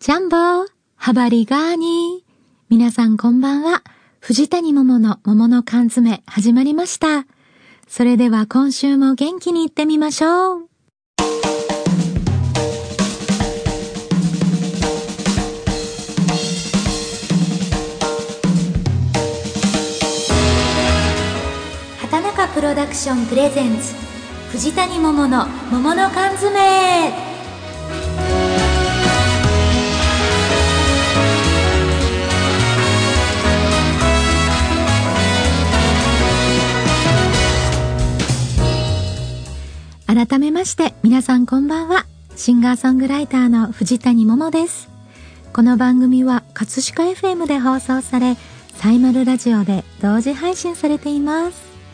ジャンボハバリガーニー、皆さんこんばんは。藤谷桃の桃の缶詰始まりました。それでは今週も元気にいってみましょう。畑中プロダクションプレゼンツ、藤谷桃の桃の缶詰。改めまして皆さんこんばんは。シンガーソングライターの藤谷桃です。この番組は葛飾 FM で放送され、サイマルラジオで同時配信されています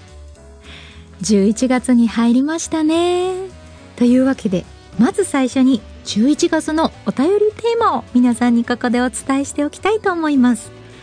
。11月に入りましたね。というわけで、まず最初に11月のお便りテーマを皆さんにここでお伝えしておきたいと思います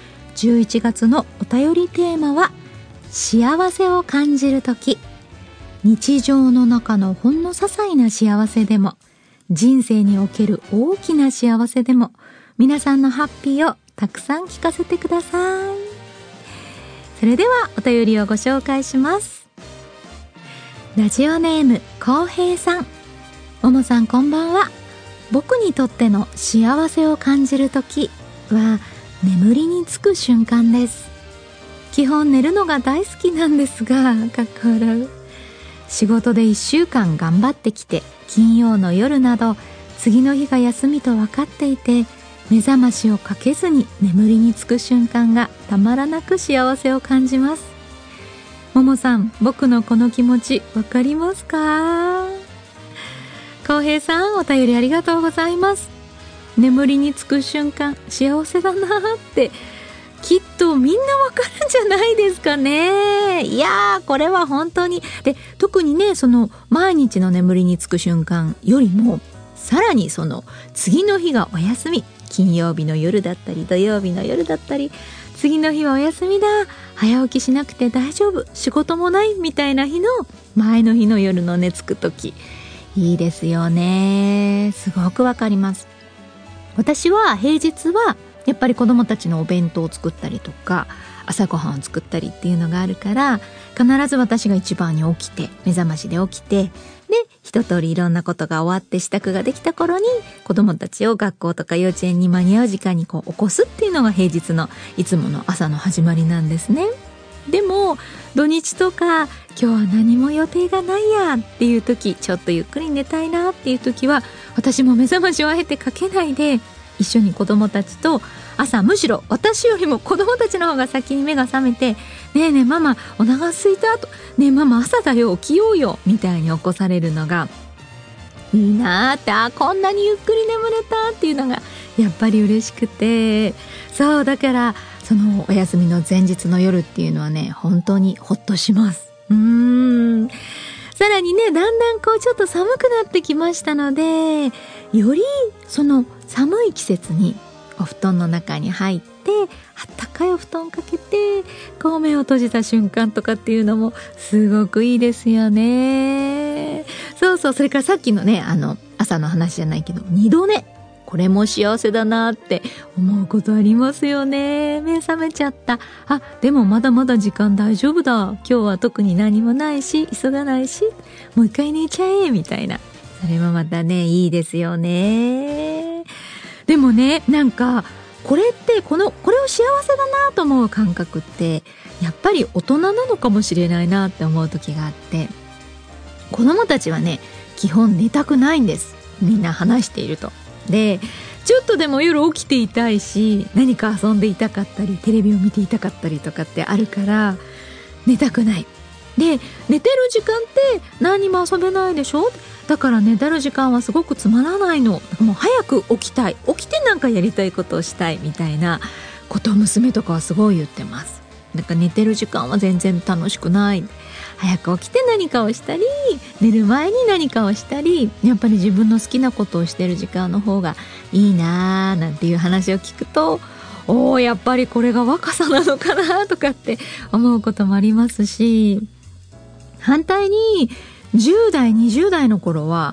。11月のお便りテーマは、幸せを感じるとき。日常の中のほんの些細な幸せでも、人生における大きな幸せでも、皆さんのハッピーをたくさん聞かせてください。それではお便りをご紹介します。ラジオネームこうへいさん。ももさんこんばんは。僕にとっての幸せを感じるときは眠りにつく瞬間です。基本寝るのが大好きなんですが、かっこ笑う。仕事で1週間頑張ってきて、金曜の夜など次の日が休みと分かっていて、目覚ましをかけずに眠りにつく瞬間がたまらなく幸せを感じます。ももさん、僕のこの気持ち分かりますか？こうへいさん、お便りありがとうございます。眠りにつく瞬間、幸せだなってきっとみんなわかるんじゃないですかね。いやー、これは本当に。で、特にね、その毎日の眠りにつく瞬間よりも、さらにその次の日がお休み、金曜日の夜だったり土曜日の夜だったり、次の日はお休みだ、早起きしなくて大丈夫、仕事もないみたいな日の前の日の夜の寝つくとき、いいですよね。すごくわかります。私は平日はやっぱり子供たちのお弁当を作ったりとか、朝ごはんを作ったりっていうのがあるから、必ず私が一番に起きて、目覚ましで起きて、で、一通りいろんなことが終わって支度ができた頃に、子供たちを学校とか幼稚園に間に合う時間にこう起こすっていうのが平日のいつもの朝の始まりなんですね。でも、土日とか、今日は何も予定がないやっていう時、ちょっとゆっくり寝たいなっていう時は、私も目覚ましをあえてかけないで、一緒に子供たちと朝、むしろ私よりも子供たちの方が先に目が覚めて、ねえねえママお腹空いたと、ねえママ朝だよ起きようよみたいに起こされるのがいいなーって、こんなにゆっくり眠れたっていうのがやっぱり嬉しくて、そうだからそのお休みの前日の夜っていうのはね、本当にほっとします。さらにね、だんだんこうちょっと寒くなってきましたので、よりその寒い季節にお布団の中に入って、あったかいお布団かけて、こう目を閉じた瞬間とかっていうのもすごくいいですよね。そうそう、それからさっきのね、朝の話じゃないけど、二度寝。これも幸せだなって思うことありますよね。目覚めちゃった。でもまだまだ時間大丈夫だ。今日は特に何もないし、急がないし、もう一回寝ちゃえ、みたいな。それもまたね、いいですよね。でもね、なんか、これを幸せだなと思う感覚って、やっぱり大人なのかもしれないなって思う時があって、子供たちはね、基本寝たくないんです。みんな話していると。で、ちょっとでも夜起きていたいし、何か遊んでいたかったり、テレビを見ていたかったりとかってあるから、寝たくない。で、寝てる時間って何も遊べないでしょ？だから寝てる時間はすごくつまらないの。もう早く起きたい。起きてなんかやりたいことをしたいみたいなことを娘とかはすごい言ってます。なんか寝てる時間は全然楽しくない。早く起きて何かをしたり、寝る前に何かをしたり、やっぱり自分の好きなことをしてる時間の方がいいなーなんていう話を聞くと、やっぱりこれが若さなのかなとかって思うこともありますし、反対に10代20代の頃は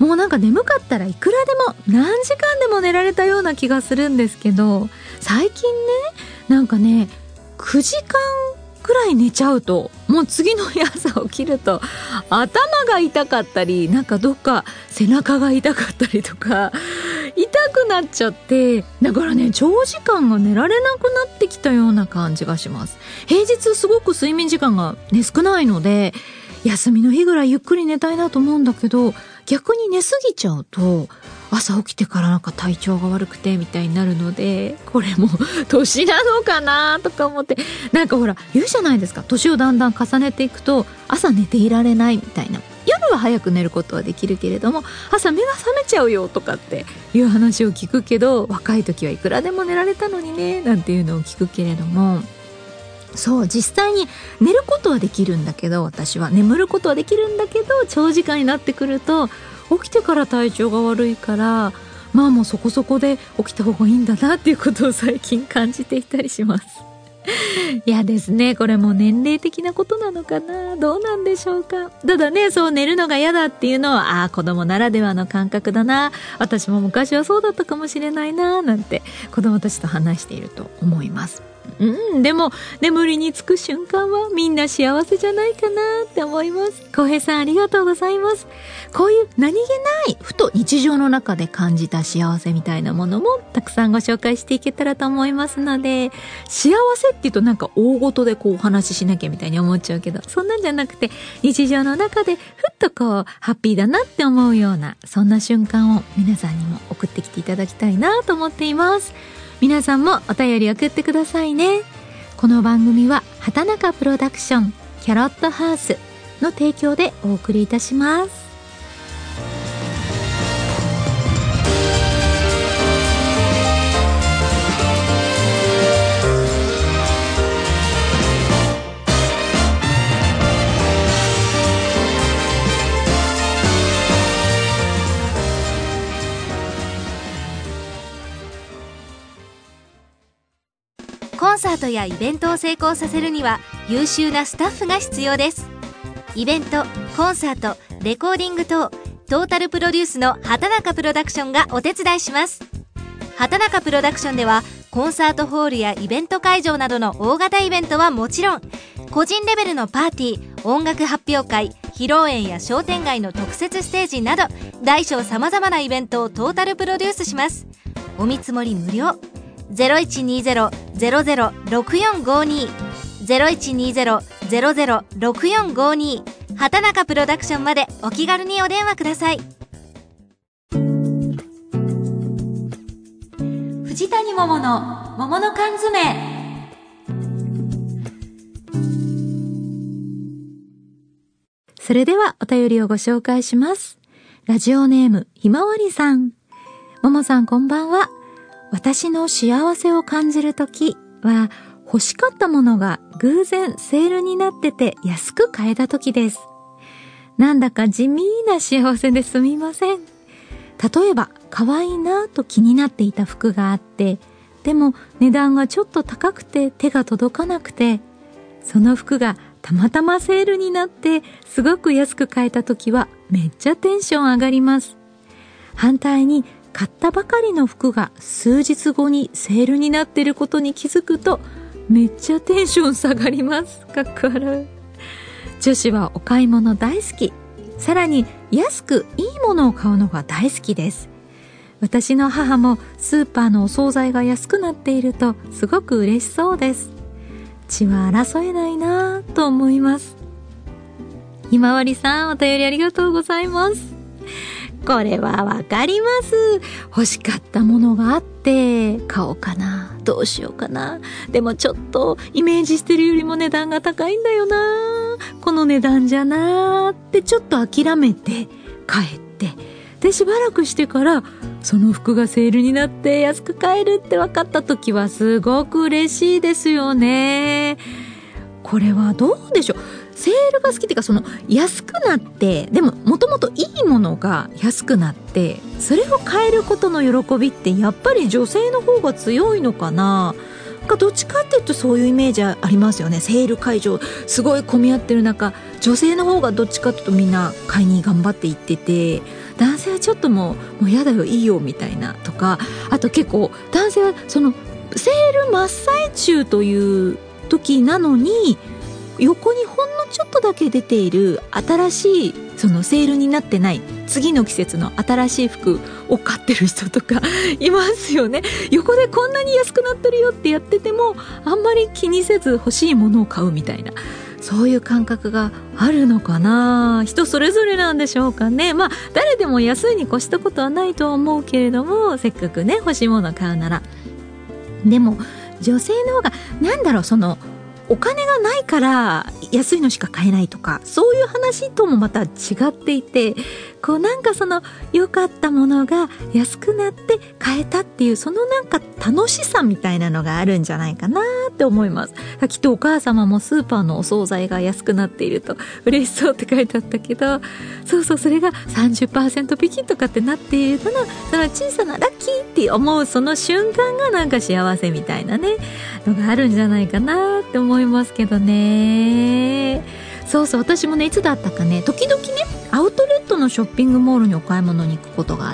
もうなんか眠かったらいくらでも何時間でも寝られたような気がするんですけど、最近ねなんかね9時間くらい寝ちゃうともう次の日朝起きると頭が痛かったり、なんかどっか背中が痛かったりとか痛くなっちゃって、だからね長時間が寝られなくなってきたような感じがします。平日すごく睡眠時間がね少ないので休みの日ぐらいゆっくり寝たいなと思うんだけど、逆に寝すぎちゃうと朝起きてからなんか体調が悪くてみたいになるので、これも年なのかなとか思って、なんかほら言うじゃないですか、年をだんだん重ねていくと朝寝ていられないみたいな、夜は早く寝ることはできるけれども朝目が覚めちゃうよとかっていう話を聞くけど、若い時はいくらでも寝られたのにねなんていうのを聞くけれども、そう実際に寝ることはできるんだけど、私は眠ることはできるんだけど長時間になってくると起きてから体調が悪いから、まあもうそこそこで起きた方がいいんだなっていうことを最近感じていたりしますいやですね、これも年齢的なことなのかな、どうなんでしょうか。ただね、そう寝るのが嫌だっていうのは子供ならではの感覚だな、私も昔はそうだったかもしれないななんて子供たちと話していると思います。でも眠りにつく瞬間はみんな幸せじゃないかなって思います。浩平さんありがとうございます。こういう何気ないふと日常の中で感じた幸せみたいなものもたくさんご紹介していけたらと思いますので、幸せって言うとなんか大事でこうお話ししなきゃみたいに思っちゃうけど、そんなんじゃなくて日常の中でふっとこうハッピーだなって思うようなそんな瞬間を皆さんにも送ってきていただきたいなと思っています。皆さんもお便り送ってくださいね。この番組は畑中プロダクションキャロットハウスの提供でお送りいたします。 コンサートやイベントを成功させるには優秀なスタッフが必要です。イベント、コンサート、レコーディング等トータルプロデュースの畑中プロダクションがお手伝いします。畑中プロダクションではコンサートホールやイベント会場などの大型イベントはもちろん、個人レベルのパーティー、音楽発表会、披露宴や商店街の特設ステージなど大小さまざまなイベントをトータルプロデュースします。お見積もり無料。0120-006452 0120-006452 畑中プロダクションまでお気軽にお電話ください。藤谷桃の桃の缶詰。 それではお便りをご紹介します。ラジオネームひまわりさん。桃さんこんばんは。私の幸せを感じるときは欲しかったものが偶然セールになってて安く買えたときです。なんだか地味な幸せですみません。例えば可愛いなと気になっていた服があって、でも値段がちょっと高くて手が届かなくて、その服がたまたまセールになってすごく安く買えたときはめっちゃテンション上がります。反対に買ったばかりの服が数日後にセールになっていることに気づくとめっちゃテンション下がります。かっこ悪い。女子はお買い物大好き。さらに安くいいものを買うのが大好きです。私の母もスーパーのお惣菜が安くなっているとすごく嬉しそうです。血は争えないなぁと思います。ひまわりさん、お便りありがとうございます。これはわかります。欲しかったものがあって買おうかな、どうしようかな、でもちょっとイメージしてるよりも値段が高いんだよな、この値段じゃなってちょっと諦めて帰って、でしばらくしてからその服がセールになって安く買えるって分かった時はすごく嬉しいですよね。これはどうでしょう。セールが好きっていうか、その安くなって、でももともといいものが安くなってそれを買えることの喜びってやっぱり女性の方が強いのかな。どっちかっていうとそういうイメージありますよね。セール会場すごい混み合ってる中、女性の方がどっちかっていうとみんな買いに頑張って行ってて、 男性はちょっともうやだよいいよみたいなとか、あと結構男性はそのセール真っ最中という時なのに横にほんのちょっとだけ出ている新しいそのセールになってない次の季節の新しい服を買ってる人とかいますよね。横でこんなに安くなってるよってやっててもあんまり気にせず欲しいものを買うみたいな、そういう感覚があるのかな。人それぞれなんでしょうかね。まあ誰でも安いに越したことはないとは思うけれども、せっかくね欲しいものを買うなら。でも女性の方がなんだろう、そのお金がないから安いのしか買えないとか、そういう話ともまた違っていて、こうなんかその良かったものが安くなって買えたっていうそのなんか楽しさみたいなのがあるんじゃないかなって思います。きっとお母様もスーパーのお惣菜が安くなっていると嬉しそうって書いてあったけど、そうそう、それが 30% 引きとかってなっているの、その小さなラッキーって思うその瞬間がなんか幸せみたいなねのがあるんじゃないかなって思いますけどね。そうそう、私もねいつだったかね、時々ねアウトレットのショッピングモールにお買い物に行くことがあって、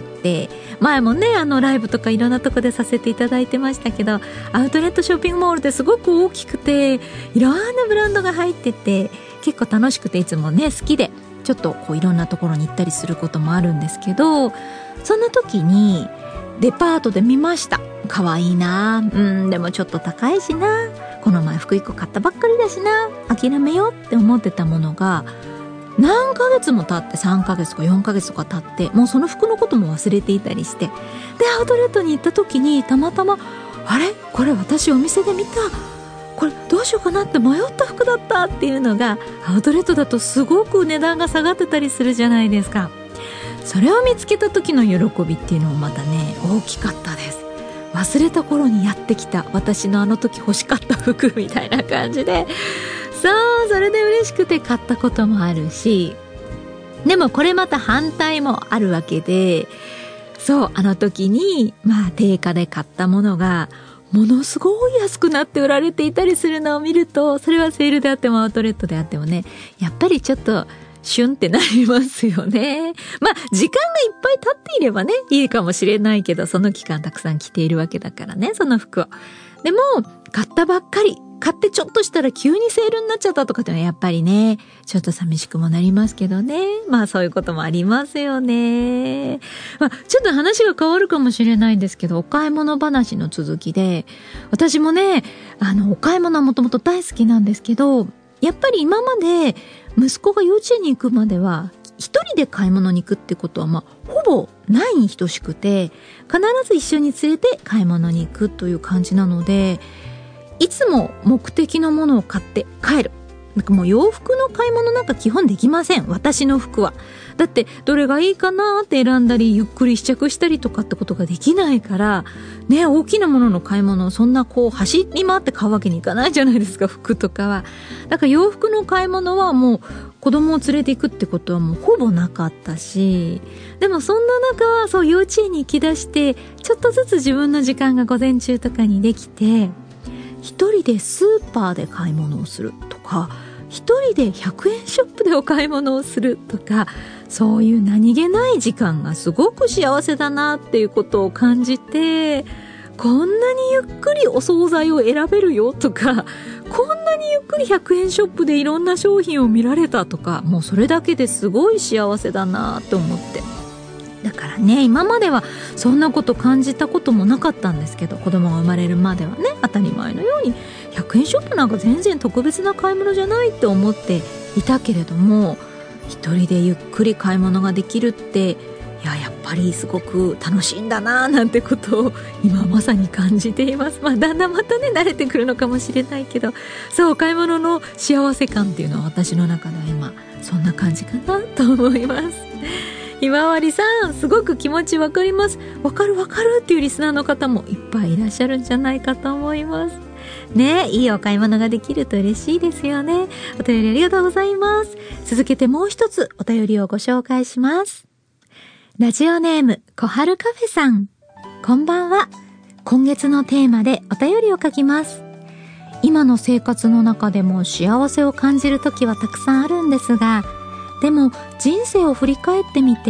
前もねライブとかいろんなとこでさせていただいてましたけど、アウトレットショッピングモールってすごく大きくていろんなブランドが入ってて結構楽しくて、いつもね好きでちょっとこういろんなところに行ったりすることもあるんですけど、そんな時にデパートで見ました。可愛いな、でもちょっと高いしな、この前服1個買ったばっかりだしな、諦めようって思ってたものが何ヶ月も経って、3ヶ月とか4ヶ月とか経ってもうその服のことも忘れていたりして、でアウトレットに行った時にたまたま、あれこれ私お店で見た、これどうしようかなって迷った服だったっていうのが、アウトレットだとすごく値段が下がってたりするじゃないですか。それを見つけた時の喜びっていうのもまたね大きかったです。忘れた頃にやってきた私のあの時欲しかった服みたいな感じで、そうそれで嬉しくて買ったこともあるし、でもこれまた反対もあるわけで、そうあの時に定価で買ったものがものすごい安くなって売られていたりするのを見ると、それはセールであってもアウトレットであってもね、やっぱりちょっとシュンってなりますよね。時間がいっぱい経っていればねいいかもしれないけど、その期間たくさん着ているわけだからね、その服を。でも買ったばっかり、買ってちょっとしたら急にセールになっちゃったとかってのはやっぱりねちょっと寂しくもなりますけどね。そういうこともありますよね。ちょっと話が変わるかもしれないんですけど、お買い物話の続きで、私もねお買い物はもともと大好きなんですけど、やっぱり今まで息子が幼稚園に行くまでは一人で買い物に行くってことはほぼないに等しくて、必ず一緒に連れて買い物に行くという感じなので、いつも目的のものを買って帰る。なんかもう洋服の買い物なんか基本できません、私の服は。だってどれがいいかなって選んだりゆっくり試着したりとかってことができないからね、大きなものの買い物をそんな走り回って買うわけにいかないじゃないですか、服とかは。だから洋服の買い物はもう子供を連れて行くってことはもうほぼなかったし、でもそんな中はそう幼稚園に行き出してちょっとずつ自分の時間が午前中とかにできて、一人でスーパーで買い物をするとか、一人で100円ショップでお買い物をするとか、そういう何気ない時間がすごく幸せだなっていうことを感じて、こんなにゆっくりお惣菜を選べるよとか、こんなにゆっくり100円ショップでいろんな商品を見られたとか、もうそれだけですごい幸せだなと思って。だからね、今まではそんなこと感じたこともなかったんですけど、子供が生まれるまではね当たり前のように100円ショップなんか全然特別な買い物じゃないって思っていたけれども、一人でゆっくり買い物ができるってやっぱりすごく楽しいんだななんてことを今まさに感じています。だんだんまたね慣れてくるのかもしれないけど、そう買い物の幸せ感っていうのは私の中では今そんな感じかなと思います。ひまわりさん、すごく気持ちわかります。わかるっていうリスナーの方もいっぱいいらっしゃるんじゃないかと思いますね。いいお買い物ができると嬉しいですよね。お便りありがとうございます。続けてもう一つお便りをご紹介します。ラジオネーム小春カフェさん、こんばんは。今月のテーマでお便りを書きます。今の生活の中でも幸せを感じる時はたくさんあるんですが、でも人生を振り返ってみて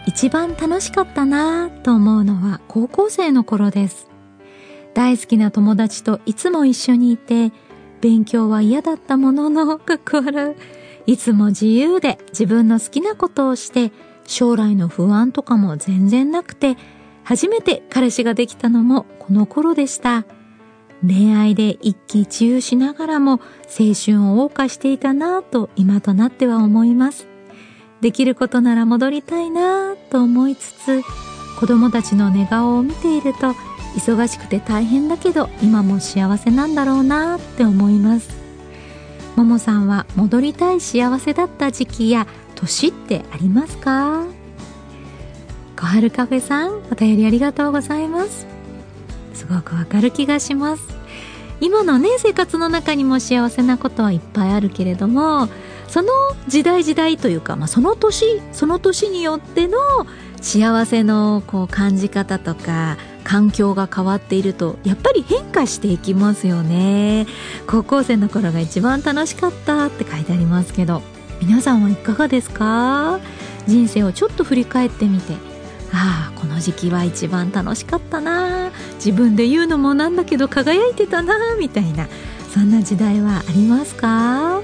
一番楽しかったなと思うのは高校生の頃です。大好きな友達といつも一緒にいて、勉強は嫌だったものの、いつも自由で自分の好きなことをして、将来の不安とかも全然なくて、初めて彼氏ができたのもこの頃でした。恋愛で一喜一憂しながらも青春を謳歌していたなぁと今となっては思います。できることなら戻りたいなぁと思いつつ、子供たちの寝顔を見ていると忙しくて大変だけど今も幸せなんだろうなって思います。ももさんは戻りたい幸せだった時期や年ってありますか？小春カフェさん、お便りありがとうございます。すごくわかる気がします。今のね、生活の中にも幸せなことはいっぱいあるけれども、その時代というか、その年によっての幸せの感じ方とか環境が変わっているとやっぱり変化していきますよね。高校生の頃が一番楽しかったって書いてありますけど、皆さんはいかがですか？人生をちょっと振り返ってみて、この時期は一番楽しかったな、自分で言うのもなんだけど輝いてたな、みたいな、そんな時代はありますか？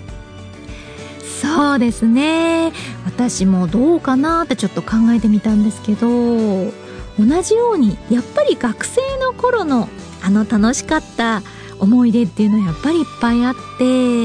そうですね、私もどうかなってちょっと考えてみたんですけど、同じようにやっぱり学生の頃の楽しかった思い出っていうのはやっぱりいっぱいあって、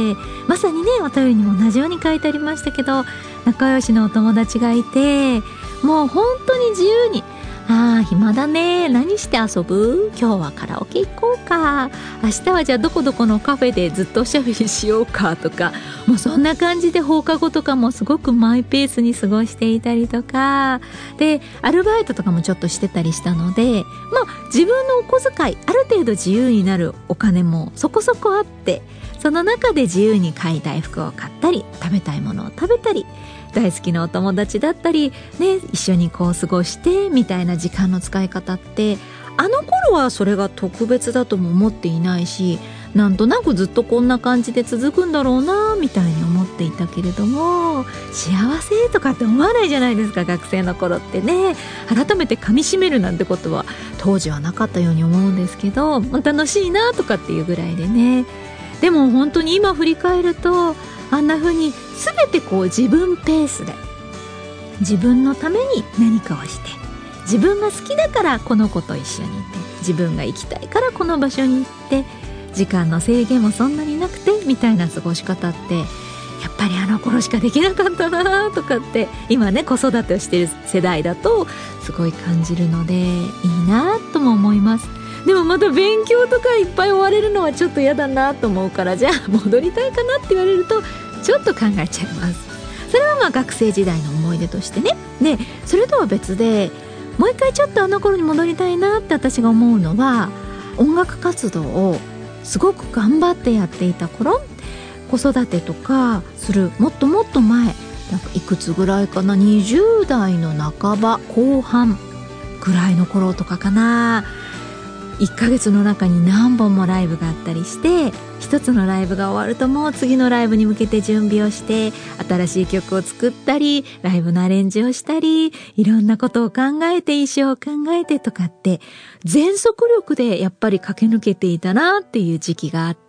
まさにね、お便りにも同じように書いてありましたけど、仲良しのお友達がいて、もう本当に自由に、暇だね、何して遊ぶ？今日はカラオケ行こうか、明日はじゃあどこどこのカフェでずっとおしゃべりしようかとか、もうそんな感じで放課後とかもすごくマイペースに過ごしていたりとかで、アルバイトとかもちょっとしてたりしたので、自分のお小遣いある程度自由になるお金もそこそこあって、その中で自由に買いたい服を買ったり、食べたいものを食べたり、大好きなお友達だったりね、一緒に過ごしてみたいな時間の使い方って、あの頃はそれが特別だとも思っていないし、なんとなくずっとこんな感じで続くんだろうなみたいに思っていたけれども、幸せとかって思わないじゃないですか、学生の頃ってね。改めて噛み締めるなんてことは当時はなかったように思うんですけど、楽しいなとかっていうぐらいでね。でも本当に今振り返ると、あんな風に全て自分ペースで自分のために何かをして、自分が好きだからこの子と一緒にいて、自分が行きたいからこの場所に行って、時間の制限もそんなになくてみたいな過ごし方って、やっぱりあの頃しかできなかったなとかって今ね、子育てをしている世代だとすごい感じるので、いいなとも思います。でもまた勉強とかいっぱい追われるのはちょっと嫌だなと思うから、じゃあ戻りたいかなって言われるとちょっと考えちゃいます。それは学生時代の思い出としてね。で、それとは別でもう一回ちょっとあの頃に戻りたいなって私が思うのは、音楽活動をすごく頑張ってやっていた頃、子育てとかするもっともっと前、いくつぐらいかな、20代の半ば後半ぐらいの頃とかかな、1ヶ月の中に何本もライブがあったりして、一つのライブが終わるともう次のライブに向けて準備をして、新しい曲を作ったり、ライブのアレンジをしたり、いろんなことを考えて、衣装を考えてとかって、全速力でやっぱり駆け抜けていたなっていう時期があって、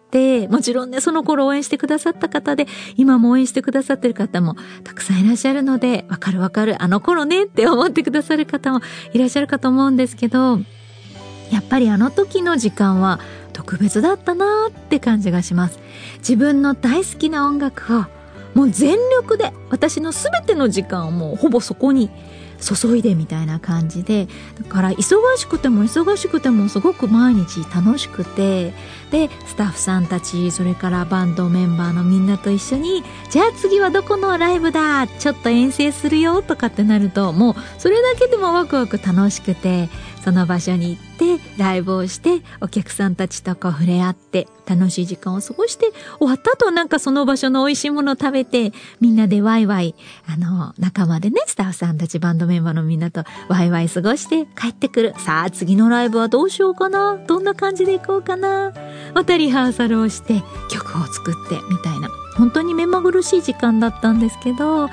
もちろんね、その頃応援してくださった方で、今も応援してくださってる方もたくさんいらっしゃるので、わかる、あの頃ねって思ってくださる方もいらっしゃるかと思うんですけど、やっぱりあの時の時間は特別だったなって感じがします。自分の大好きな音楽をもう全力で、私の全ての時間をもうほぼそこに注いでみたいな感じで、だから忙しくてもすごく毎日楽しくて、でスタッフさんたち、それからバンドメンバーのみんなと一緒に、じゃあ次はどこのライブだ、ちょっと遠征するよとかってなると、もうそれだけでもワクワク楽しくて、その場所に行ってライブをして、お客さんたちと触れ合って楽しい時間を過ごして、終わった後その場所の美味しいものを食べて、みんなでワイワイ仲間でね、スタッフさんたち、バンドメンバーのみんなとワイワイ過ごして帰ってくる。さあ次のライブはどうしようかな、どんな感じで行こうかな、またリハーサルをして曲を作ってみたいな、本当に目まぐるしい時間だったんですけど、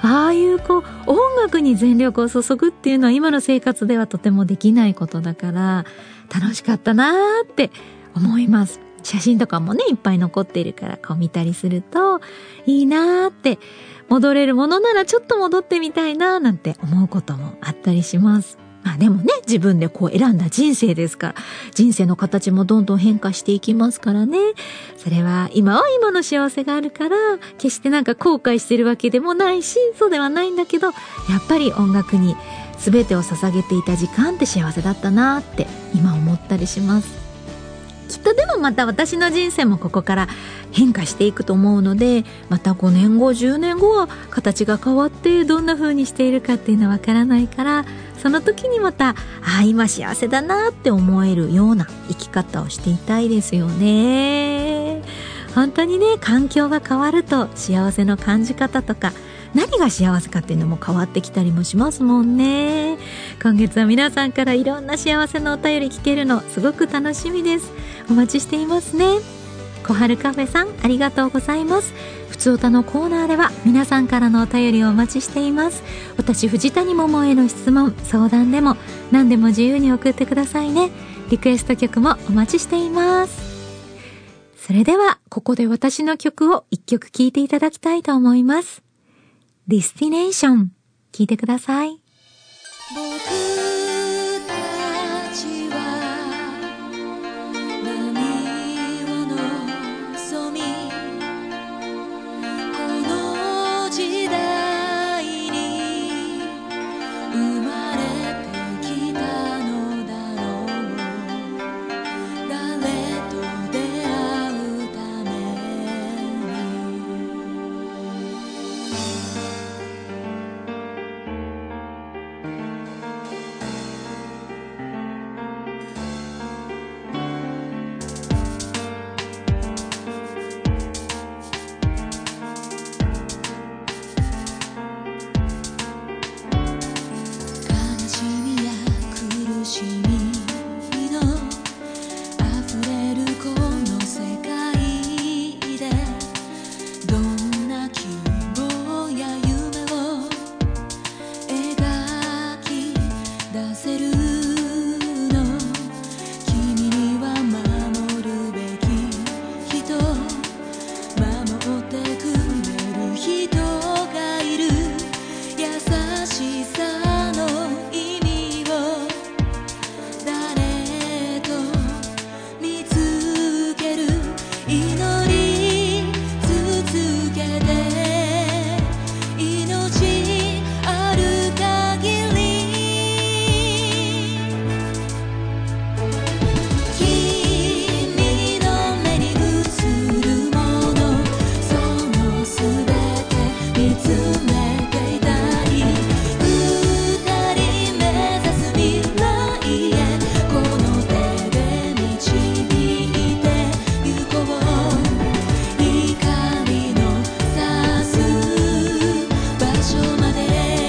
ああいう音楽に全力を注ぐっていうのは今の生活ではとてもできないことだから楽しかったなーって思います。写真とかもねいっぱい残っているから見たりするといいなーって、戻れるものならちょっと戻ってみたいなーなんて思うこともあったりします。でもね、自分で選んだ人生ですから、人生の形もどんどん変化していきますからね。それは今の幸せがあるから、決して後悔してるわけでもないし、そうではないんだけど、やっぱり音楽に全てを捧げていた時間って幸せだったなって今思ったりします。きっとでもまた私の人生もここから変化していくと思うので、また5年後10年後は形が変わってどんな風にしているかっていうのはわからないから、その時にまた今幸せだなって思えるような生き方をしていたいですよね。本当にね、環境が変わると幸せの感じ方とか何が幸せかっていうのも変わってきたりもしますもんね。今月は皆さんからいろんな幸せのお便り聞けるのすごく楽しみです。お待ちしていますね。小春カフェさん、ありがとうございます。ふつおたのコーナーでは皆さんからのお便りをお待ちしています。私藤谷桃への質問、相談でも何でも自由に送ってくださいね。リクエスト曲もお待ちしています。それではここで私の曲を一曲聴いていただきたいと思います。ディスティネーション、聴いてください。 僕たちは何を望み、この時代に生まれてきたのだろう。誰と出会うために。悲しみや苦しみのあふれるこの世界で、どんな希望や夢を描き出せるの。君には守るべき人、守ってくれる人がいる。優しさの意味を誰と見つける。祈り続けて命ある限り、君の目に映るもの、そのすべて見つめていたい。二人目指す未来へ、この手で導いてゆこう。光の差す場所まで。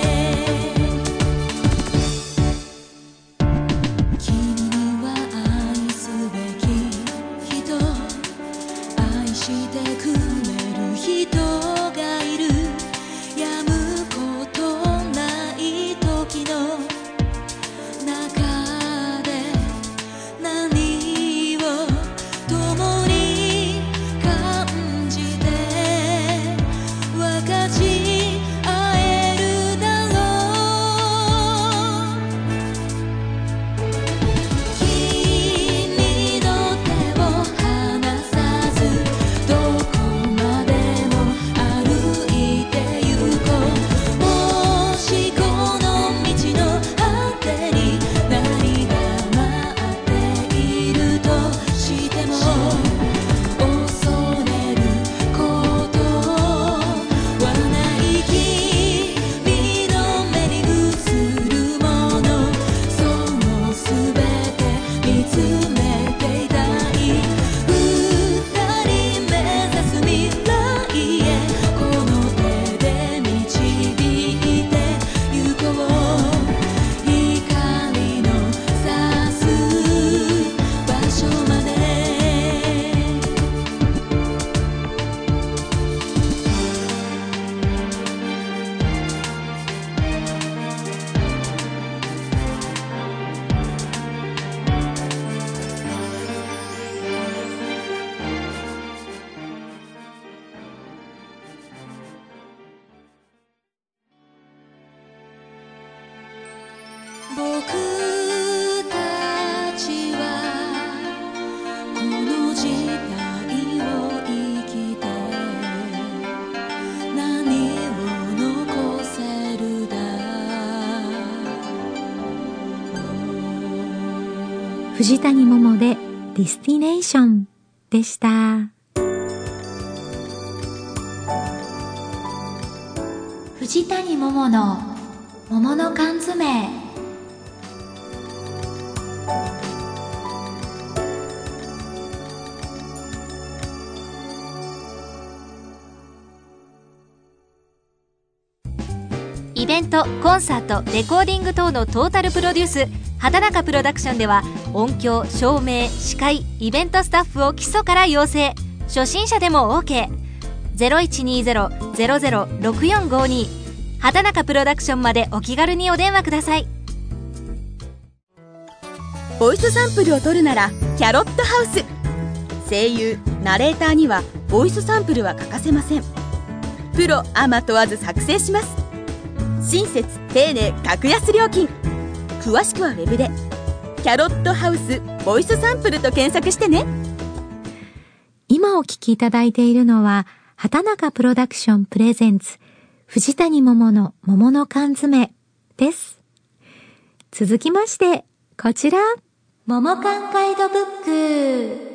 君には愛すべき人、愛してくれる人がいる。やむことない時の中で何を共に感じて分かち合えるだろう。君の手を離さず、どこまでも歩いてゆこう。もしこの道の果てに何が待っているとしても、恐れることはない。君の目に映るもの、そのすべて見つめていたい。二人目指す未来へ、この手で導いてゆこう。光の差す場所まで。 藤谷桃でディスティネーションでした。藤谷桃の桃の缶詰。 イベント、コンサート、レコーディング等のトータルプロデュース、畑中プロダクションでは音響、照明、司会、イベントスタッフを基礎から養成。初心者でも OK。 0120-006452 畑中プロダクションまでお気軽にお電話ください。 ボイスサンプルを取るならキャロットハウス。声優、ナレーターにはボイスサンプルは欠かせません。プロアマ問わず作成します。親切丁寧格安料金。詳しくはウェブでキャロットハウスボイスサンプルと検索してね。 今お聞きいただいているのは畑中プロダクションプレゼンツ藤谷桃の桃の缶詰です。続きましてこちら、桃缶ガイドブック。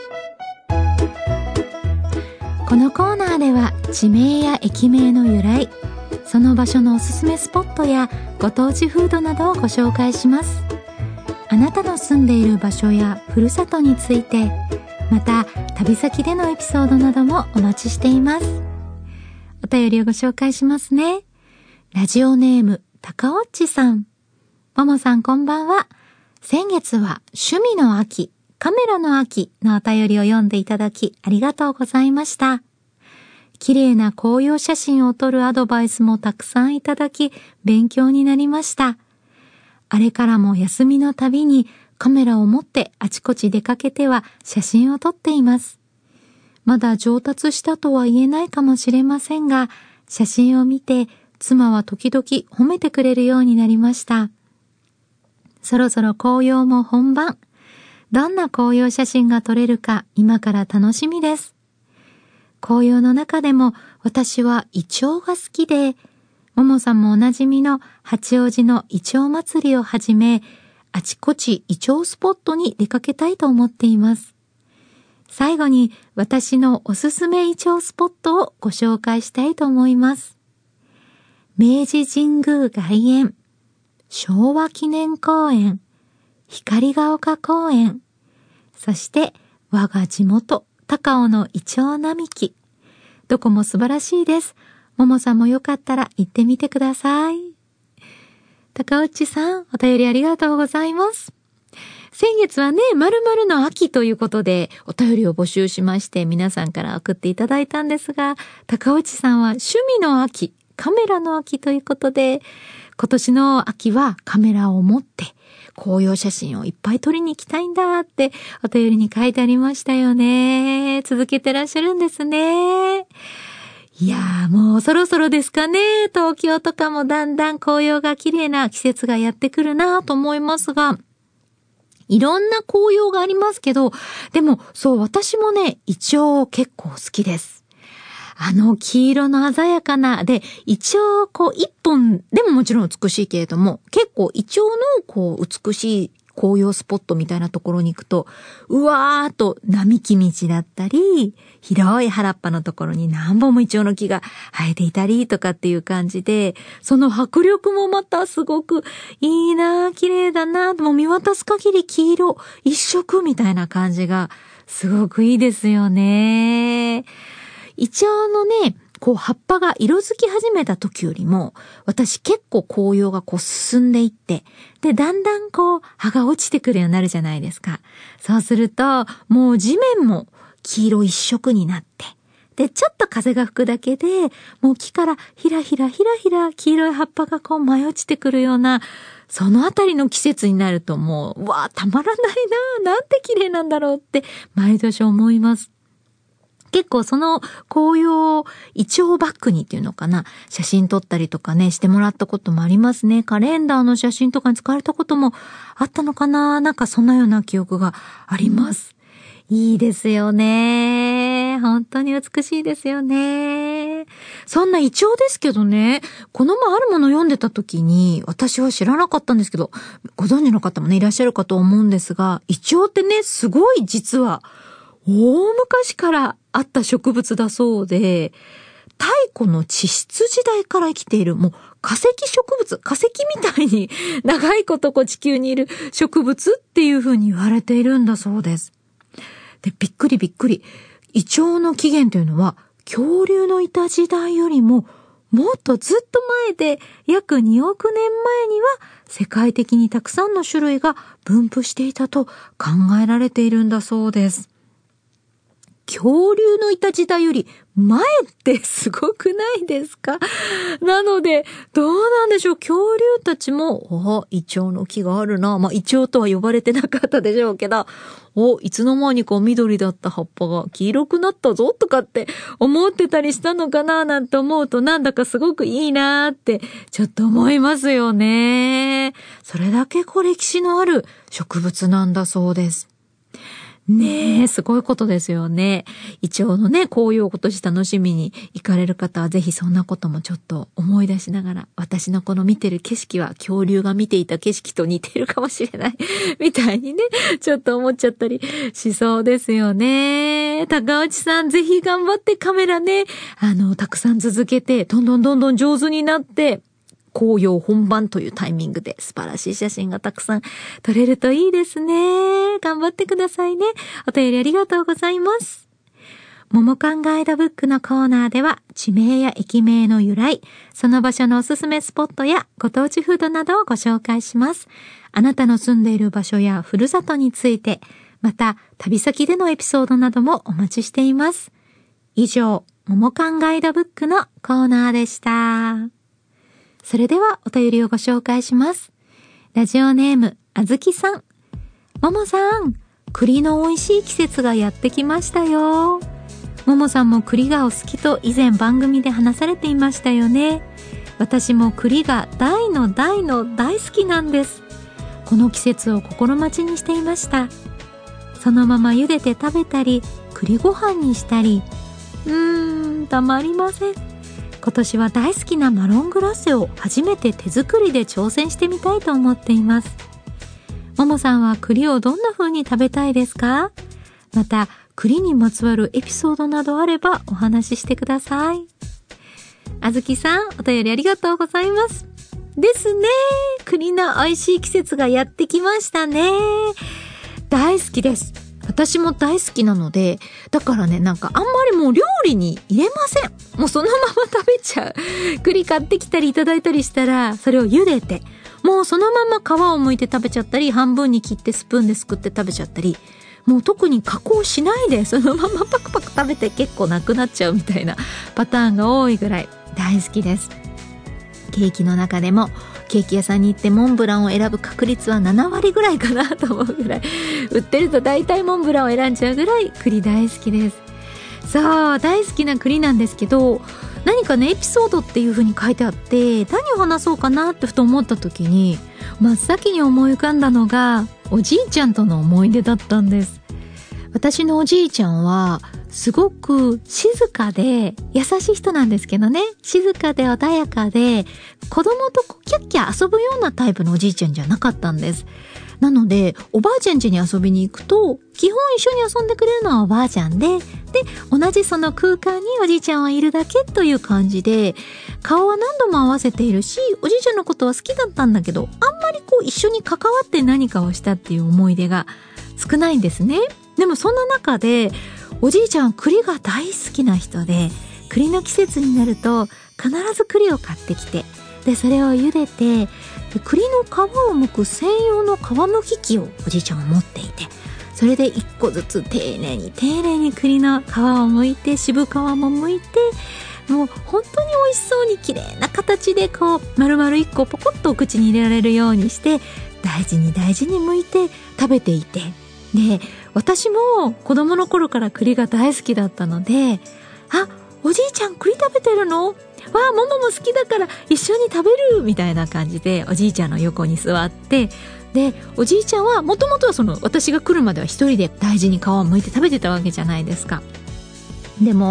このコーナーでは地名や駅名の由来、その場所のおすすめスポットやご当地フードなどをご紹介します。あなたの住んでいる場所やふるさとについて、また旅先でのエピソードなどもお待ちしています。お便りをご紹介しますね。ラジオネーム高尾っちさん。ももさんこんばんは。先月は趣味の秋、カメラの秋のお便りを読んでいただきありがとうございました。綺麗な紅葉写真を撮るアドバイスもたくさんいただき、勉強になりました。あれからも休みのたびにカメラを持ってあちこち出かけては写真を撮っています。まだ上達したとは言えないかもしれませんが、写真を見て妻は時々褒めてくれるようになりました。そろそろ紅葉も本番。どんな紅葉写真が撮れるか今から楽しみです。紅葉の中でも私はイチョウが好きで、ももさんもおなじみの八王子のイチョウ祭りをはじめ、あちこちイチョウスポットに出かけたいと思っています。最後に私のおすすめイチョウスポットをご紹介したいと思います。明治神宮外苑、昭和記念公園、光が丘公園、そして我が地元高尾のイチョウ並木。どこも素晴らしいです。ももさんもよかったら行ってみてください。高内さん、お便りありがとうございます。先月はね、〇〇の秋ということでお便りを募集しまして皆さんから送っていただいたんですが、高内さんは趣味の秋、カメラの秋ということで、今年の秋はカメラを持って紅葉写真をいっぱい撮りに行きたいんだってお便りに書いてありましたよね。続けてらっしゃるんですね。いやーもうそろそろですかね。東京とかもだんだん紅葉が綺麗な季節がやってくるなと思いますが、いろんな紅葉がありますけど、でもそう私もね、イチョウ結構好きです。黄色の鮮やかな、で、イチョウ一本でももちろん美しいけれども、結構イチョウの美しい紅葉スポットみたいなところに行くと、うわーっと並木道だったり、広い原っぱのところに何本もイチョウの木が生えていたりとかっていう感じで、その迫力もまたすごくいいな、綺麗だな、もう見渡す限り黄色一色みたいな感じがすごくいいですよね。イチョウのね、葉っぱが色づき始めた時よりも、私結構紅葉が進んでいって、で、だんだん葉が落ちてくるようになるじゃないですか。そうすると、もう地面も黄色一色になって、で、ちょっと風が吹くだけで、もう木からひらひらひらひら黄色い葉っぱが舞い落ちてくるような、そのあたりの季節になるともう、わー、たまらないな、なんて綺麗なんだろうって毎年思います。結構その紅葉、イチョウバッグにっていうのかな、写真撮ったりとかね、してもらったこともありますね。カレンダーの写真とかに使われたこともあったのかな、なんかそんなような記憶があります。いいですよね。本当に美しいですよね。 そんなイチョウですけどね、この前あるもの読んでた時に、私は知らなかったんですけど、ご存知の方もね、いらっしゃるかと思うんですが、イチョウってね、すごい実は、大昔からあった植物だそうで、太古の地質時代から生きている、もう化石植物、化石みたいに長いこと地球にいる植物っていう風に言われているんだそうです。で、びっくり。イチョウの起源というのは、恐竜のいた時代よりももっとずっと前で、約2億年前には世界的にたくさんの種類が分布していたと考えられているんだそうです。恐竜のいた時代より前ってすごくないですか？なので、どうなんでしょう、恐竜たちも、イチョウの木があるな。イチョウとは呼ばれてなかったでしょうけど、いつの間にか緑だった葉っぱが黄色くなったぞとかって思ってたりしたのかななんて思うと、なんだかすごくいいなーってちょっと思いますよね。それだけ歴史のある植物なんだそうです。ねえ、すごいことですよね。イチョウのね、紅葉を今年楽しみに行かれる方はぜひそんなこともちょっと思い出しながら、私のこの見てる景色は恐竜が見ていた景色と似ているかもしれないみたいにね、ちょっと思っちゃったりしそうですよね。高内さん、ぜひ頑張ってカメラね、たくさん続けて、どんどん上手になって、紅葉本番というタイミングで素晴らしい写真がたくさん撮れるといいですね。頑張ってくださいね。お便りありがとうございます。桃缶ガイドブックのコーナーでは、地名や駅名の由来、その場所のおすすめスポットやご当地フードなどをご紹介します。あなたの住んでいる場所やふるさとについて、また旅先でのエピソードなどもお待ちしています。以上、桃缶ガイドブックのコーナーでした。それではお便りをご紹介します。ラジオネーム、あずきさん。ももさん、栗の美味しい季節がやってきましたよ。ももさんも栗がお好きと以前番組で話されていましたよね。私も栗が大の大好きなんです。この季節を心待ちにしていました。そのまま茹でて食べたり、栗ご飯にしたり、たまりません。今年は大好きなマロングラッセを初めて手作りで挑戦してみたいと思っています。ももさんは栗をどんな風に食べたいですか？また、栗にまつわるエピソードなどあればお話ししてください。あずきさん、お便りありがとうございます。ですね。栗の美味しい季節がやってきましたね。大好きです。私も大好きなので、だからね、あんまりもう料理に入れません。もうそのまま食べちゃう。栗買ってきたりいただいたりしたら、それを茹でて、もうそのまま皮を剥いて食べちゃったり、半分に切ってスプーンですくって食べちゃったり、もう特に加工しないで、そのままパクパク食べて結構なくなっちゃうみたいなパターンが多いぐらい大好きです。ケーキの中でも、ケーキ屋さんに行ってモンブランを選ぶ確率は7割ぐらいかなと思うぐらい、売ってると大体モンブランを選んじゃうぐらい栗大好きです。そう、大好きな栗なんですけど、何かね、エピソードっていう風に書いてあって、何を話そうかなってふと思った時に、真っ先に思い浮かんだのが、おじいちゃんとの思い出だったんです。私のおじいちゃんは、すごく静かで優しい人なんですけどね。静かで穏やかで、子供とキャッキャ遊ぶようなタイプのおじいちゃんじゃなかったんです。なので、おばあちゃん家に遊びに行くと、基本一緒に遊んでくれるのはおばあちゃんで、同じその空間におじいちゃんはいるだけという感じで、顔は何度も合わせているし、おじいちゃんのことは好きだったんだけど、あんまり一緒に関わって何かをしたっていう思い出が少ないんですね。でもそんな中で、おじいちゃんは栗が大好きな人で、栗の季節になると必ず栗を買ってきて、でそれを茹でて、栗の皮を剥く専用の皮剥き器をおじいちゃんは持っていて、それで一個ずつ丁寧に栗の皮を剥いて、渋皮も剥いて、もう本当に美味しそうに綺麗な形で丸々一個ポコッとお口に入れられるようにして、大事に剥いて食べていて、で私も子供の頃から栗が大好きだったので、おじいちゃん栗食べてるの？わあ、ももも好きだから一緒に食べるみたいな感じで、おじいちゃんの横に座って、でおじいちゃんはもともとは私が来るまでは一人で大事に皮を剥いて食べてたわけじゃないですか。でも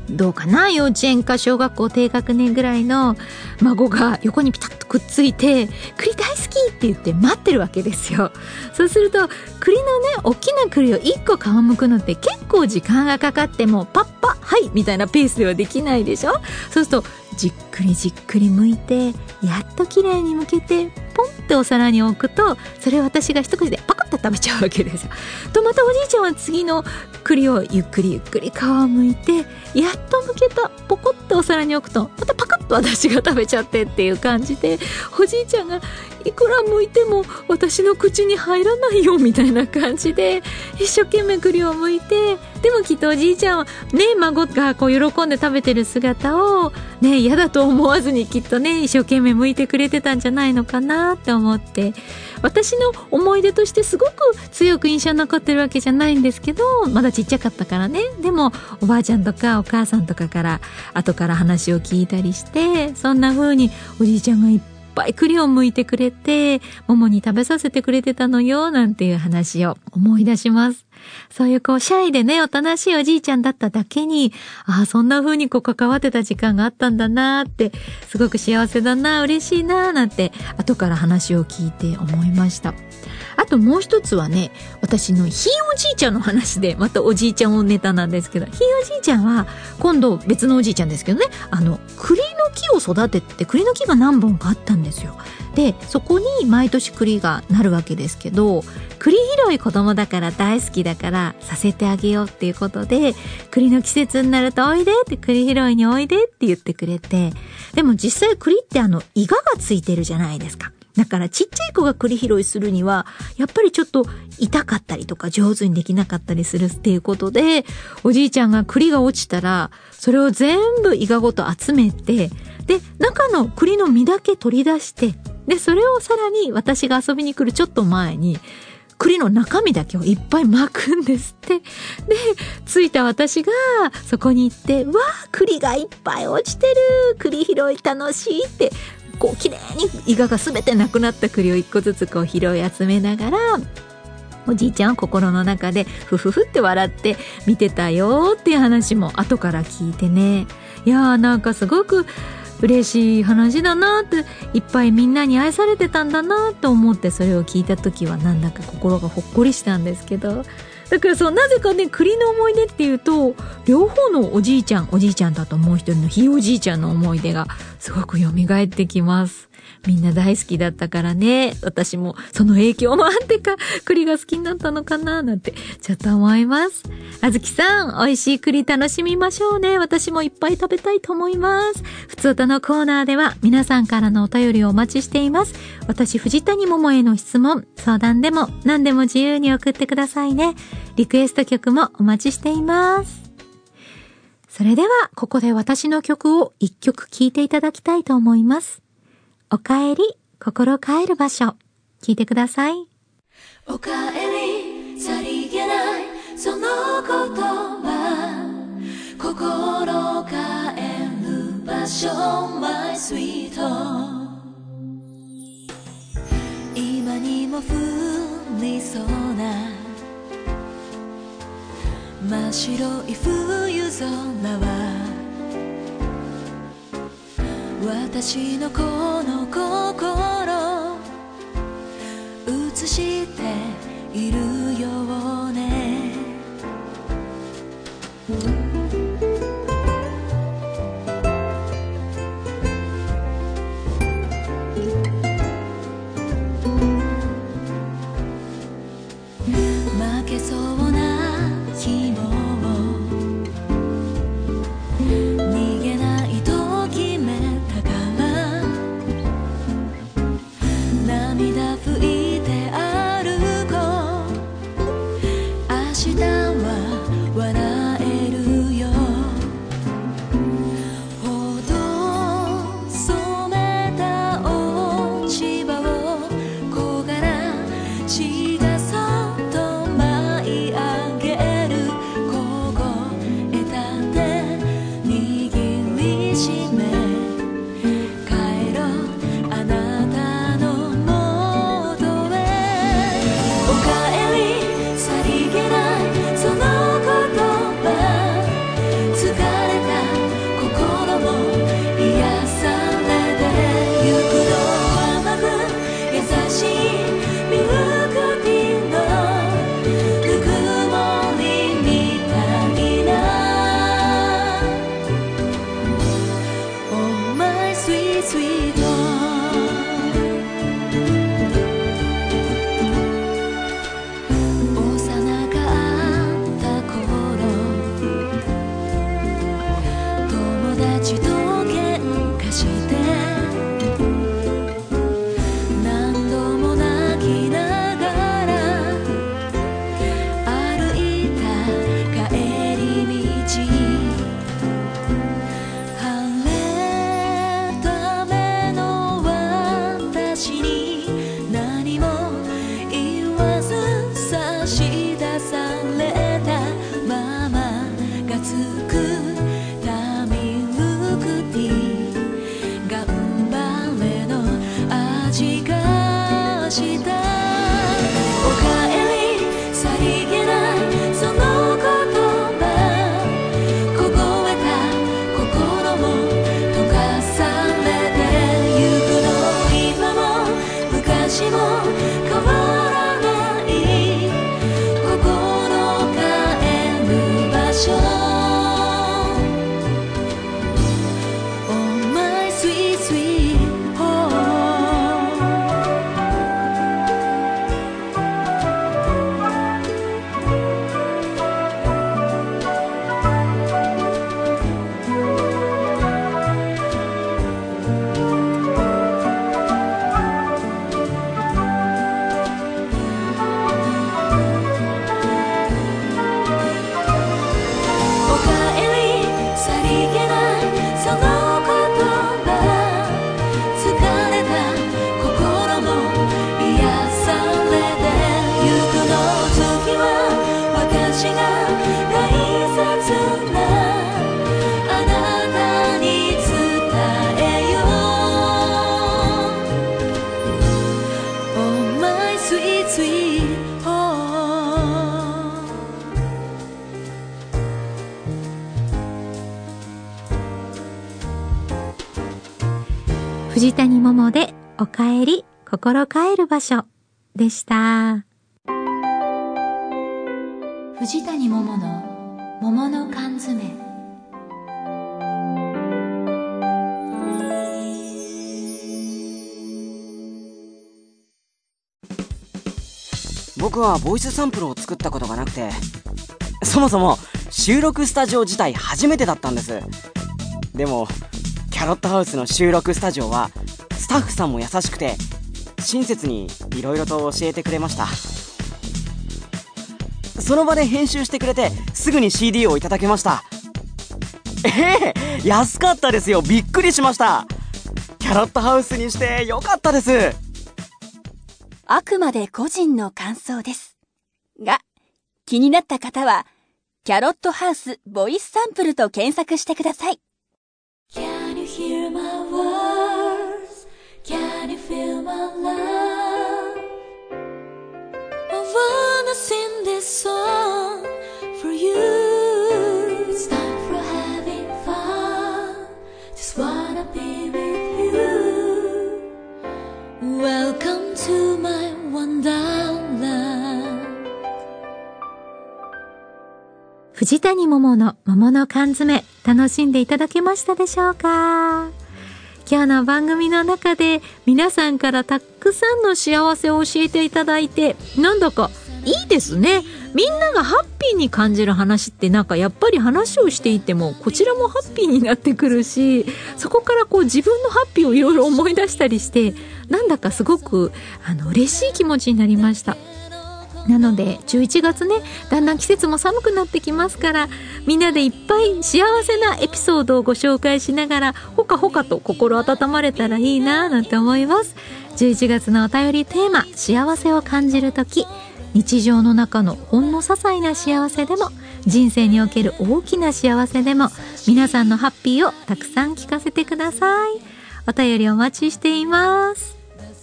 どうかな、幼稚園か小学校低学年ぐらいの孫が横にピタッとくっついて栗大好きって言って待ってるわけですよ。そうすると栗のね、大きな栗を1個皮むくのって結構時間がかかってもパッパはいみたいなペースではできないでしょ。そうするとじっくりじっくり剥いてやっときれいに剥けてポンってお皿に置くと、それを私が一口でパカッと食べちゃうわけですよ。とまたおじいちゃんは次の栗をゆっくりゆっくり皮剥いてやっと剥けたポコッとお皿に置くとまたパカッと私が食べちゃってっていう感じで、おじいちゃんがいくら剥いても私の口に入らないよみたいな感じで一生懸命栗を剥いて、でもきっとおじいちゃんはね、孫がこう喜んで食べてる姿をね、嫌だと思わずにきっとね、一生懸命剥いてくれてたんじゃないのかなって思って、私の思い出としてすごく強く印象に残ってるわけじゃないんですけど、まだちっちゃかったからね。でもおばあちゃんとかお母さんとかから後から話を聞いたりして、そんな風におじいちゃんがいっぱい栗を剥いてくれてももに食べさせてくれてたのよなんていう話を思い出します。そういうこうシャイでね、おとなしいおじいちゃんだっただけに、ああそんな風にこう関わってた時間があったんだなって、すごく幸せだな、嬉しいななんて後から話を聞いて思いました。あともう一つはね、私のひいおじいちゃんの話で、またおじいちゃんをネタなんですけど、ひいおじいちゃんは今度別のおじいちゃんですけどね、栗の木を育てて、栗の木が何本かあったんですよ。でそこに毎年栗がなるわけですけど、栗拾い子供だから大好きだからさせてあげようっていうことで、栗の季節になるとおいでって栗拾いにおいでって言ってくれて、でも実際栗ってイガがついてるじゃないですか。だからちっちゃい子が栗拾いするにはやっぱりちょっと痛かったりとか上手にできなかったりするっていうことで、おじいちゃんが栗が落ちたらそれを全部イガごと集めて、で中の栗の実だけ取り出して、でそれをさらに私が遊びに来るちょっと前に栗の中身だけをいっぱい巻くんですって。で着いた私がそこに行って、わあ栗がいっぱい落ちてる、栗拾い楽しいってこう綺麗にイガがすべてなくなった栗を一個ずつこう拾い集めながら、おじいちゃんは心の中でふふふって笑って見てたよっていう話も後から聞いてね、いやーなんかすごく嬉しい話だなって、いっぱいみんなに愛されてたんだなと思って、それを聞いた時はなんだか心がほっこりしたんですけど、だからそう、なぜかね、栗の思い出っていうと両方のおじいちゃんとあともう一人のひいおじいちゃんの思い出がすごく蘇ってきます。みんな大好きだったからね、私もその影響もあってか栗が好きになったのかななんてちょっと思います。あずきさん、美味しい栗楽しみましょうね。私もいっぱい食べたいと思います。ふつおたのコーナーでは皆さんからのお便りをお待ちしています。私藤谷桃への質問、相談でも何でも自由に送ってくださいね。リクエスト曲もお待ちしています。それではここで私の曲を一曲聴いていただきたいと思います。おかえり心帰る場所、聞いてください。 おかえりさりげないその言葉、心帰る場所 My sweet home、 今にも降りそうな真っ白い冬空は私のこの心映しているよね。負けそうな日も逃げないと決めたから涙拭いて歩こう、明日は笑えるよ。ほど染めた落ち葉を木枯らしがそっと舞い上げる、凍えた手握りしめ帰ろうあなたの元へ。おかえりさりげないそされたままがつくタミルクティー頑張れの味がしたおかえりさりげないその言葉凍えた心も溶かされてゆくの今も昔も変わらない心帰る場所Oh my sweet sweet homeおかえりさりげないその言葉疲れた心も癒されてゆくの時は私が大切なあなたに伝えよう Oh my sweet sweet home 藤谷桃でおかえり心帰る場所でした。藤谷桃の桃の缶詰。 僕はボイスサンプルを作ったことがなくて、そもそも収録スタジオ自体初めてだったんです。でもキャロットハウスの収録スタジオはスタッフさんも優しくて親切にいろいろと教えてくれました。その場で編集してくれてすぐに CD をいただけました。安かったですよ。びっくりしました。キャロットハウスにしてよかったです。 あくまで個人の感想です。が、気になった方は、キャロットハウスボイスサンプルと検索してください。 Can you hear my words? Can you feel my love? I wanna sing this song for you. It's time for having fun. Just wanna be with you. Welcome to my wonderland. 藤谷桃の桃の缶詰、楽しんでいただけましたでしょうか？今日の番組の中で皆さんからたくさんの幸せを教えていただいて、なんだかいいですね。みんながハッピーに感じる話ってなんかやっぱり話をしていてもこちらもハッピーになってくるし、そこからこう自分のハッピーをいろいろ思い出したりして、なんだかすごく嬉しい気持ちになりました。なので11月ね、だんだん季節も寒くなってきますから、みんなでいっぱい幸せなエピソードをご紹介しながらほかほかと心温まれたらいいななんて思います。11月のお便りテーマ、幸せを感じるとき、日常の中のほんの些細な幸せでも人生における大きな幸せでも、皆さんのハッピーをたくさん聞かせてください。お便りお待ちしています。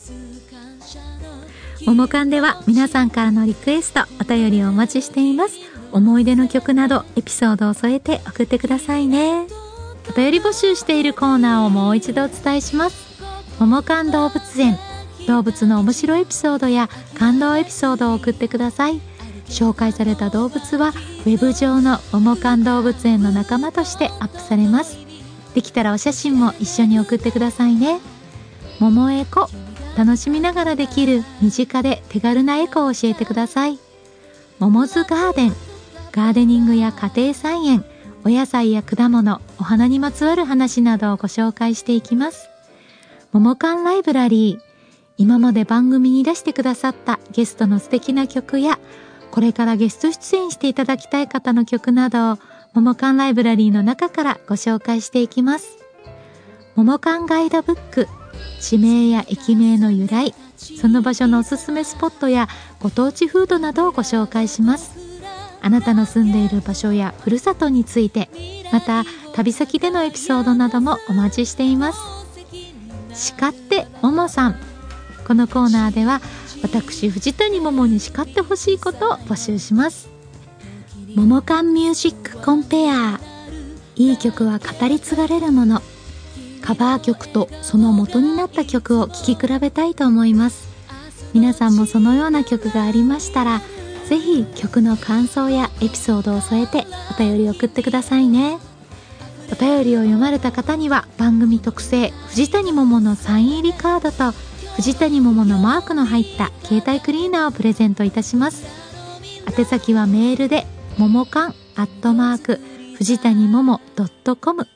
ももかんでは皆さんからのリクエスト、お便りをお待ちしています。思い出の曲などエピソードを添えて送ってくださいね。お便り募集しているコーナーをもう一度お伝えします。ももかん動物園、動物の面白いエピソードや感動エピソードを送ってください。紹介された動物はウェブ上のももかん動物園の仲間としてアップされます。できたらお写真も一緒に送ってくださいね。ももエコ、楽しみながらできる身近で手軽なエコを教えてください。ももずガーデン、ガーデニングや家庭菜園、お野菜や果物、お花にまつわる話などをご紹介していきます。ももかんライブラリー、今まで番組に出してくださったゲストの素敵な曲や、これからゲスト出演していただきたい方の曲などをももかんライブラリーの中からご紹介していきます。ももかんガイドブック、地名や駅名の由来、 その場所のおすすめスポットやご当地フードなどをご紹介します。あなたの住んでいる場所やふるさとについて、また旅先でのエピソードなどもお待ちしています。叱ってももさん。このコーナーでは私藤谷桃に叱ってほしいことを募集します。ももカンミュージックコンペア。いい曲は語り継がれるもの。カバー曲とその元になった曲を聴き比べたいと思います。皆さんもそのような曲がありましたら、ぜひ曲の感想やエピソードを添えてお便り送ってくださいね。お便りを読まれた方には番組特製藤谷桃のサイン入りカードと藤谷桃のマークの入った携帯クリーナーをプレゼントいたします。宛先はメールでももかん@藤谷桃.com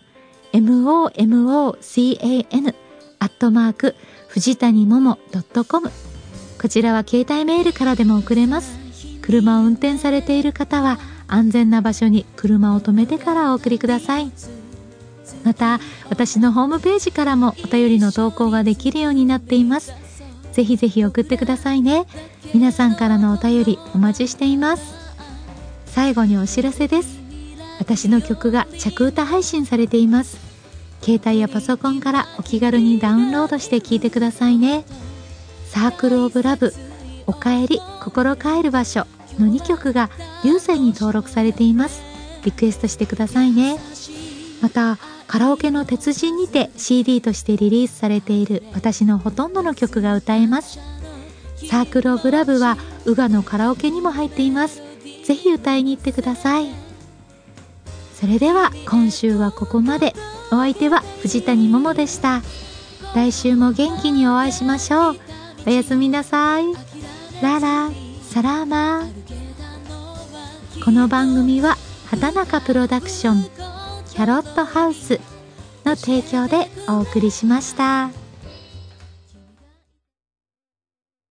MOMOCAN藤谷桃.com。 こちらは携帯メールからでも送れます。車を運転されている方は安全な場所に車を止めてからお送りください。また私のホームページからもお便りの投稿ができるようになっています。ぜひぜひ送ってくださいね。皆さんからのお便りお待ちしています。最後にお知らせです。私の曲が着歌配信されています。携帯やパソコンからお気軽にダウンロードして聴いてくださいね。サークルオブラブ、おかえり、心帰る場所の2曲が有線に登録されています。リクエストしてくださいね。またカラオケの鉄人にて CD としてリリースされている私のほとんどの曲が歌えます。サークルオブラブは宇賀のカラオケにも入っています。ぜひ歌いに行ってください。それでは今週はここまで。お相手は藤谷桃でした。来週も元気にお会いしましょう。おやすみなさい。ララサラーマー。この番組は畑中プロダクションキャロットハウスの提供でお送りしました。